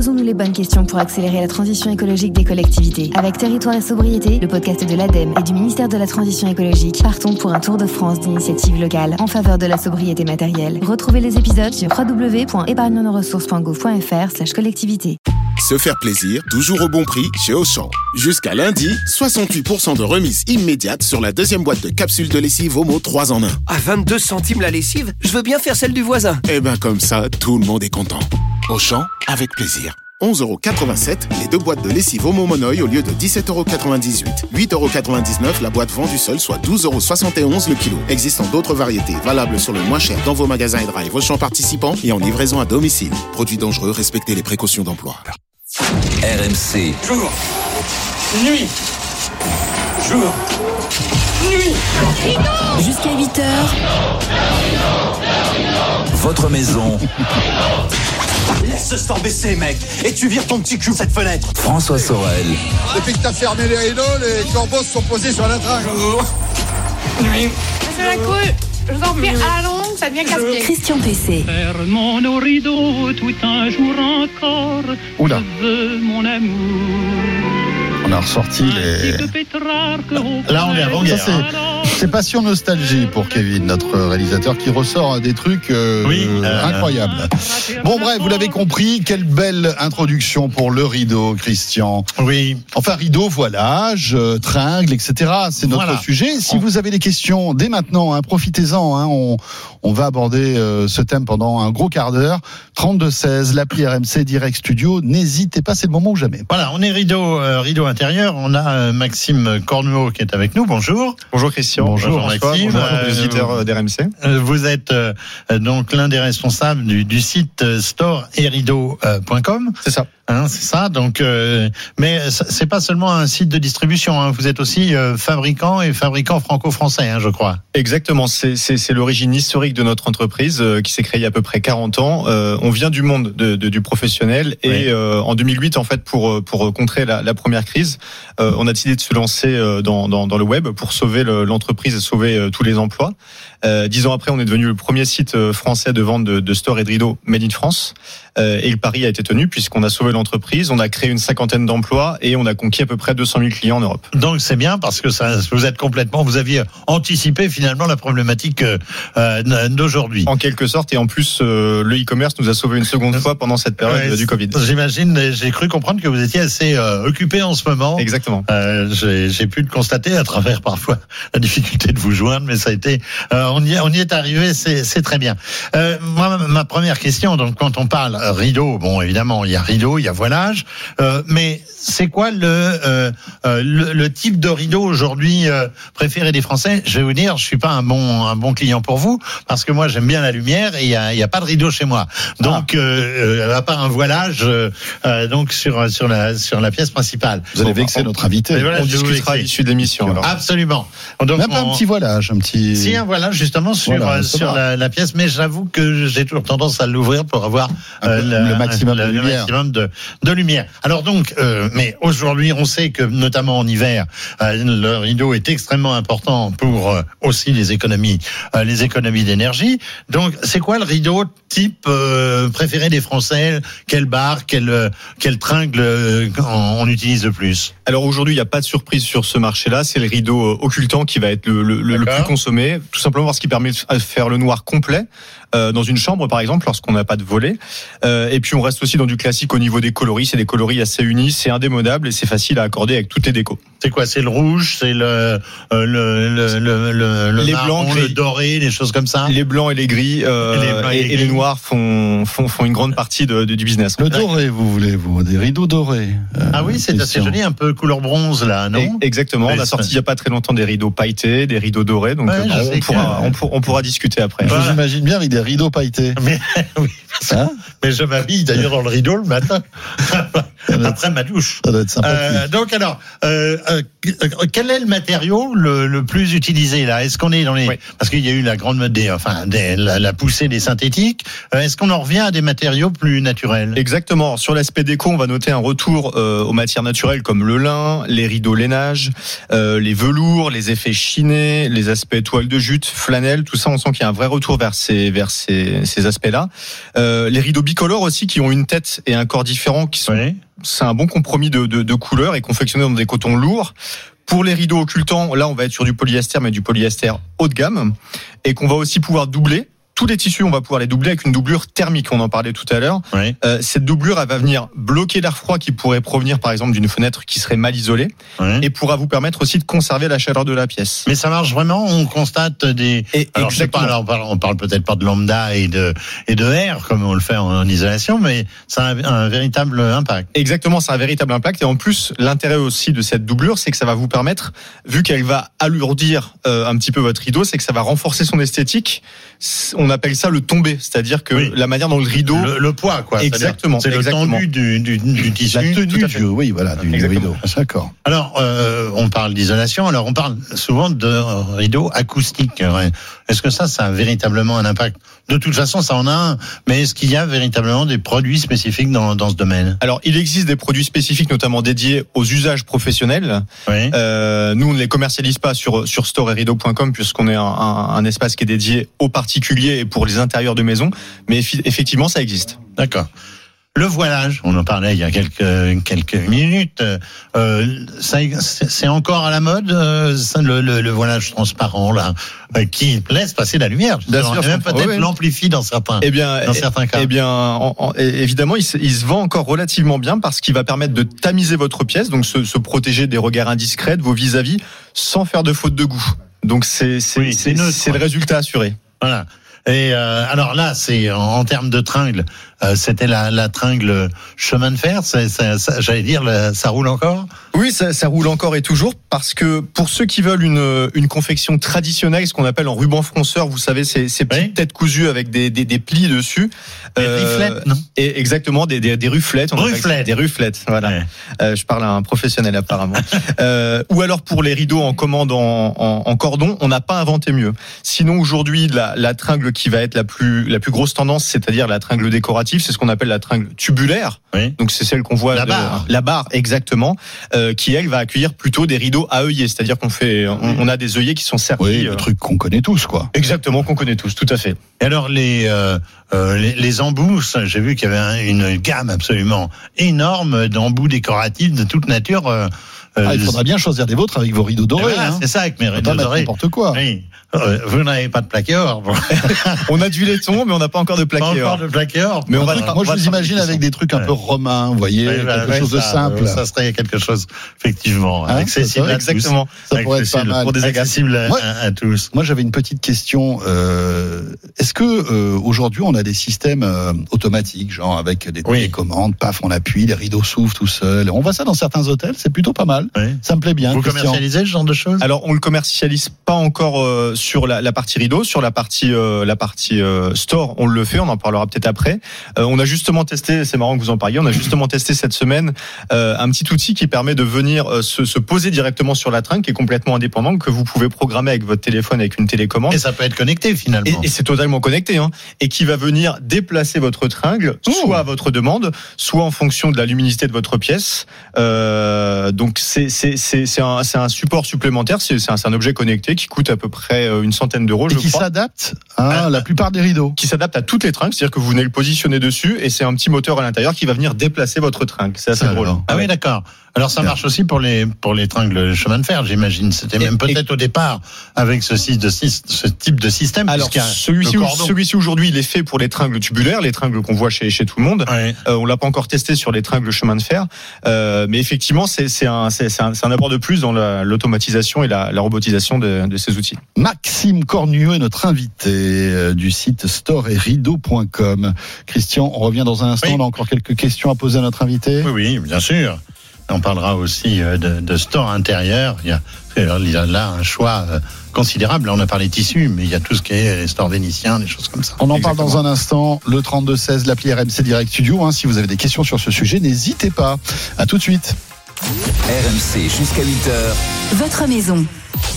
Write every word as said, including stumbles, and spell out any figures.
Posons-nous les bonnes questions pour accélérer la transition écologique des collectivités. Avec Territoire et Sobriété, le podcast de l'ADEME et du ministère de la Transition écologique, partons pour un tour de France d'initiatives locales en faveur de la sobriété matérielle. Retrouvez les épisodes sur w w w point épargne nos ressources point gouv point f r slash collectivité. Se faire plaisir, toujours au bon prix chez Auchan. Jusqu'à lundi, soixante-huit pour cent de remise immédiate sur la deuxième boîte de capsules de lessive Omo trois en un. À vingt-deux centimes la lessive, je veux bien faire celle du voisin. Eh ben comme ça, tout le monde est content. Auchan, avec plaisir. onze euros quatre-vingt-sept, les deux boîtes de lessive Omo Monoï au lieu de dix-sept euros quatre-vingt-dix-huit. huit euros quatre-vingt-dix-neuf la boîte vendue seule, soit douze euros soixante et onze le kilo. Existant d'autres variétés, valables sur le moins cher dans vos magasins et drive Auchan participants et en livraison à domicile. Produits dangereux, respectez les précautions d'emploi. R M C. Jour. Nuit. Jour. Nuit. Jusqu'à huit heures. Votre maison. Laisse ce stand baisser, mec. Et tu vires ton petit cul cette fenêtre. François Sorel. Depuis que t'as fermé les rideaux, les corbeaux se sont posés sur la tringle. Jour. Nuit. Monsieur la couille, je vous en prie, allons, ça devient casse-pied. Christian P C. Fermons nos rideaux tout un jour encore. Oula. Je veux mon amour. On a ressorti les... Là, on est avant-guerre. Ça, c'est, c'est passion nostalgie pour Kevin, notre réalisateur, qui ressort des trucs euh, oui, euh... incroyables. Bon, bref, vous l'avez compris, quelle belle introduction pour le rideau, Christian. Oui. Enfin, rideau, voilage, euh, tringle, et cetera. C'est notre voilà. sujet. Si on... vous avez des questions, dès maintenant, hein, profitez-en. Hein, on, on va aborder euh, ce thème pendant un gros quart d'heure. trente-deux seize, l'appli R M C Direct Studio. N'hésitez pas, c'est le moment ou jamais. Voilà, on est rideau, euh, rideau intérieur. On a euh, Maxime Cornuau qui est avec nous. Bonjour. Bonjour Christian. Bonjour, bonjour Maxime. Bonjour aux visiteurs euh, d'R M C. Euh, vous êtes euh, donc l'un des responsables du, du site euh, store et rideau point com. C'est ça. Hein, c'est ça. Donc, euh, mais c'est pas seulement un site de distribution. Hein, vous êtes aussi euh, fabricant et fabricant franco-français, hein, je crois. Exactement. C'est, c'est, c'est l'origine historique de notre entreprise euh, qui s'est créée il y a à peu près quarante ans. Euh, on vient du monde de, de, du professionnel et oui. euh, en deux mille huit, en fait, pour pour contrer la, la première crise, euh, on a décidé de se lancer euh, dans, dans dans le web pour sauver le, l'entreprise et sauver euh, tous les emplois. Euh, dix ans après, on est devenu le premier site français de vente de, de store et de rideaux made in France. Euh, et le pari a été tenu puisqu'on a sauvé l'entreprise, on a créé une cinquantaine d'emplois et on a conquis à peu près deux cent mille clients en Europe. Donc c'est bien parce que ça, vous êtes complètement, vous aviez anticipé finalement la problématique euh, d'aujourd'hui. En quelque sorte, et en plus euh, le e-commerce nous a sauvé une seconde fois pendant cette période ouais, du Covid. J'imagine, j'ai cru comprendre que vous étiez assez euh, occupé en ce moment. Exactement. Euh, j'ai, j'ai pu le constater à travers parfois la difficulté de vous joindre, mais ça a été, euh, on y, on y est arrivé, c'est, c'est très bien. Euh, moi, ma première question, donc quand on parle rideau, bon évidemment il y a rideau, il y a voilage, euh, mais c'est quoi le, euh, euh, le le type de rideau aujourd'hui euh, préféré des Français? Je vais vous dire, je suis pas un bon un bon client pour vous parce que moi j'aime bien la lumière et il y a il y a pas de rideau chez moi. Donc ah. euh, à part un voilage euh, euh, donc sur sur la sur la pièce principale. Vous allez vexer notre invité. Voilà, on discutera à l'issue de l'émission. Alors. Absolument. Donc même pas on... un petit voilage, un petit. Si un voilage justement sur voilà, sur la, la pièce, mais j'avoue que j'ai toujours tendance à l'ouvrir pour avoir euh, le, le maximum, le, de, lumière. maximum de, de lumière. Alors donc, euh, mais aujourd'hui, on sait que notamment en hiver, euh, le rideau est extrêmement important pour euh, aussi les économies, euh, les économies d'énergie. Donc, c'est quoi le rideau type euh, préféré des Français? Quelle barre, quelle quelle tringle euh, on, on utilise le plus? Alors aujourd'hui, il n'y a pas de surprise sur ce marché-là. C'est le rideau occultant qui va être le, le, le plus consommé, tout simplement parce qu'il permet de faire le noir complet. Euh, dans une chambre par exemple lorsqu'on n'a pas de volet euh, et puis on reste aussi dans du classique au niveau des coloris, c'est des coloris assez unis, c'est indémodable et c'est facile à accorder avec toutes les décos. C'est quoi? C'est le rouge, c'est le euh, le le le, le, le les marron, blancs, le doré, des choses comme ça. Les blancs et les gris euh, et, les, blancs et, et, les, et les noirs font font font une grande partie de, de du business. Le doré, vous voulez vous des rideaux dorés? Euh, ah oui, c'est assez joli, un peu couleur bronze là, non? Et, exactement. Ouais, on a sorti il y a pas très longtemps des rideaux pailletés, des rideaux dorés, donc ouais, euh, on pourra que... on, pour, on pourra discuter après. Je vous imagine bien avec des rideaux pailletés. Mais, oui, hein mais je m'habille d'ailleurs dans le rideau le matin après ma douche. Ça doit être sympathique. Euh, donc alors, euh, euh, quel est le matériau le, le plus utilisé là? Est-ce qu'on est dans les oui. parce qu'il y a eu la grande des, enfin des, la, la poussée des synthétiques. Euh, est-ce qu'on en revient à des matériaux plus naturels? Exactement. Sur l'aspect déco, on va noter un retour euh, aux matières naturelles comme le lin, les rideaux lainage, euh, les velours, les effets chinés, les aspects toile de jute, flanelle, tout ça, on sent qu'il y a un vrai retour vers ces vers ces, ces aspects-là. Euh, les rideaux bicolores aussi, qui ont une tête et un corps différents, qui sont oui. c'est un bon compromis de, de, de couleurs et confectionnés dans des cotons lourds. Pour les rideaux occultants, là, on va être sur du polyester, mais du polyester haut de gamme, et qu'on va aussi pouvoir doubler. Tous les tissus, on va pouvoir les doubler avec une doublure thermique, on en parlait tout à l'heure. Oui. Euh, cette doublure, elle va venir bloquer l'air froid qui pourrait provenir, par exemple, d'une fenêtre qui serait mal isolée, oui. et pourra vous permettre aussi de conserver la chaleur de la pièce. Mais ça marche vraiment, on constate des... Et alors, je sais pas, alors, on parle, on parle peut-être pas de lambda et de, et de air, comme on le fait en, en isolation, mais ça a un, un véritable impact. Exactement, c'est un véritable impact. Et en plus, l'intérêt aussi de cette doublure, c'est que ça va vous permettre, vu qu'elle va alourdir euh, un petit peu votre rideau, c'est que ça va renforcer son esthétique. On appelle ça le tombé, c'est-à-dire que oui. la manière dont le rideau, le, le poids, quoi. Exactement. C'est exactement. le tendu du, du, du tissu, la tenue du, oui, voilà, du, du rideau. D'accord. Alors, euh, on parle d'isolation. Alors, on parle souvent de rideau acoustique. Est-ce que ça, ça a véritablement un impact? De toute façon, ça en a un. Mais est-ce qu'il y a véritablement des produits spécifiques dans, dans ce domaine? Alors, il existe des produits spécifiques, notamment dédiés aux usages professionnels. Oui. Euh, nous, on ne les commercialise pas sur sur store et rideau point com puisqu'on est un, un, un espace qui est dédié aux particuliers et pour les intérieurs de maison. Mais effectivement, ça existe. D'accord. Le voilage, on en parlait il y a quelques quelques minutes. Euh, ça, c'est encore à la mode, euh, ça, le, le, le voilage transparent là, euh, qui laisse passer la lumière. Bien sûr, et même peut-être oui, l'amplifie dans certains. Eh bien, dans certains cas. Eh bien, en, en, évidemment, il se, il se vend encore relativement bien parce qu'il va permettre de tamiser votre pièce, donc se, se protéger des regards indiscrets de vos vis-à-vis, sans faire de faute de goût. Donc c'est c'est oui, c'est, c'est, c'est le résultat assuré. Voilà. Et euh, alors là, c'est en, en termes de tringle, euh, c'était la, la tringle chemin de fer. C'est, c'est, ça, j'allais dire, la, ça roule encore. Oui, ça, ça roule encore et toujours parce que pour ceux qui veulent une une confection traditionnelle, ce qu'on appelle en ruban fronceur, vous savez, ces, ces petites oui. têtes cousues avec des des, des plis dessus. Des euh, riflettes, non? Et exactement, des des, des ruflettes. On Ruflettes. Des ruflettes. Voilà. Ouais. Euh, je parle à un professionnel apparemment. euh, ou alors pour les rideaux en commande en, en, en cordon, on n'a pas inventé mieux. Sinon aujourd'hui, la, la tringle qui va être la plus la plus grosse tendance, c'est-à-dire la tringle décorative, c'est ce qu'on appelle la tringle tubulaire. Oui. Donc c'est celle qu'on voit la barre, de, la barre exactement, euh, qui elle va accueillir plutôt des rideaux à œillets, c'est-à-dire qu'on fait, on, on a des œillets qui sont servis. Oui, le euh, truc qu'on connaît tous, quoi. Exactement, qu'on connaît tous, tout à fait. Et alors les euh, euh, les, les embouts, j'ai vu qu'il y avait une gamme absolument énorme d'embouts décoratifs de toute nature. Euh, Ah, il faudra bien choisir des vôtres avec vos rideaux dorés. Voilà, hein. C'est ça, avec mes rideaux dorés. N'importe quoi. Oui. Euh, vous n'avez pas de plaqué or. On a du laiton, mais on n'a pas encore de plaqué or. Pas encore de plaqué or. Mais on va, moi, on je va vous imagine avec des trucs un peu romains, vous voyez, oui, quelque bah, chose ouais, de ça, simple. Ça serait quelque chose, effectivement, hein, accessible à exactement. tous. Ça pourrait être pas mal. Pour des accessibles à, moi, à, à tous. Moi, j'avais une petite question. Euh, est-ce que euh, aujourd'hui, on a des systèmes euh, automatiques, genre avec des oui. télécommandes, paf, on appuie, les rideaux s'ouvrent tout seuls. On voit ça dans certains hôtels, c'est plutôt pas mal. Oui. Ça me plaît bien. Vous commercialisez ce genre de choses? Alors, on le commercialise pas encore euh, sur la, la partie rideau, sur la partie euh, la partie euh, store. On le fait, on en parlera peut-être après. Euh, on a justement testé, c'est marrant que vous en parliez. On a justement testé cette semaine euh, un petit outil qui permet de venir euh, se, se poser directement sur la tringle, qui est complètement indépendant, que vous pouvez programmer avec votre téléphone avec une télécommande. Et ça peut être connecté finalement. Et, et c'est totalement connecté, hein. Et qui va venir déplacer votre tringle, Ouh. soit à votre demande, soit en fonction de la luminosité de votre pièce. Euh, donc c'est c'est c'est c'est un c'est un support supplémentaire. C'est c'est un, c'est un objet connecté qui coûte à peu près une centaine d'euros, et je qui crois. s'adapte à ah, la plupart des rideaux. Qui s'adapte à toutes les tringles, c'est-à-dire que vous venez le positionner dessus et c'est un petit moteur à l'intérieur qui va venir déplacer votre tringle. C'est assez ah, drôle. Ah oui, d'accord. Alors ça marche aussi pour les pour les tringles chemin de fer, j'imagine. C'était même et, peut-être et... au départ avec ce, de, ce type de système. Alors celui-ci, celui-ci aujourd'hui, il est fait pour les tringles tubulaires, les tringles qu'on voit chez chez tout le monde. Ouais. Euh, on l'a pas encore testé sur les tringles chemin de fer, euh, mais effectivement, c'est c'est un c'est, c'est un c'est un apport de plus dans la, l'automatisation et la, la robotisation de, de ces outils. Maxime Cornueux est notre invité euh, du site store et rideau point com. Christian, on revient dans un instant. Oui. On a encore quelques questions à poser à notre invité. Oui, oui, bien sûr. On parlera aussi de, de store intérieur. Il y a, il y a là un choix considérable. Là, on a parlé tissus, mais il y a tout ce qui est les stores vénitiens, des choses comme ça. On en Exactement. parle dans un instant. Le trente-deux seize, l'appli R M C Direct Studio. Hein, si vous avez des questions sur ce sujet, n'hésitez pas. À tout de suite. R M C jusqu'à huit heures. Votre maison.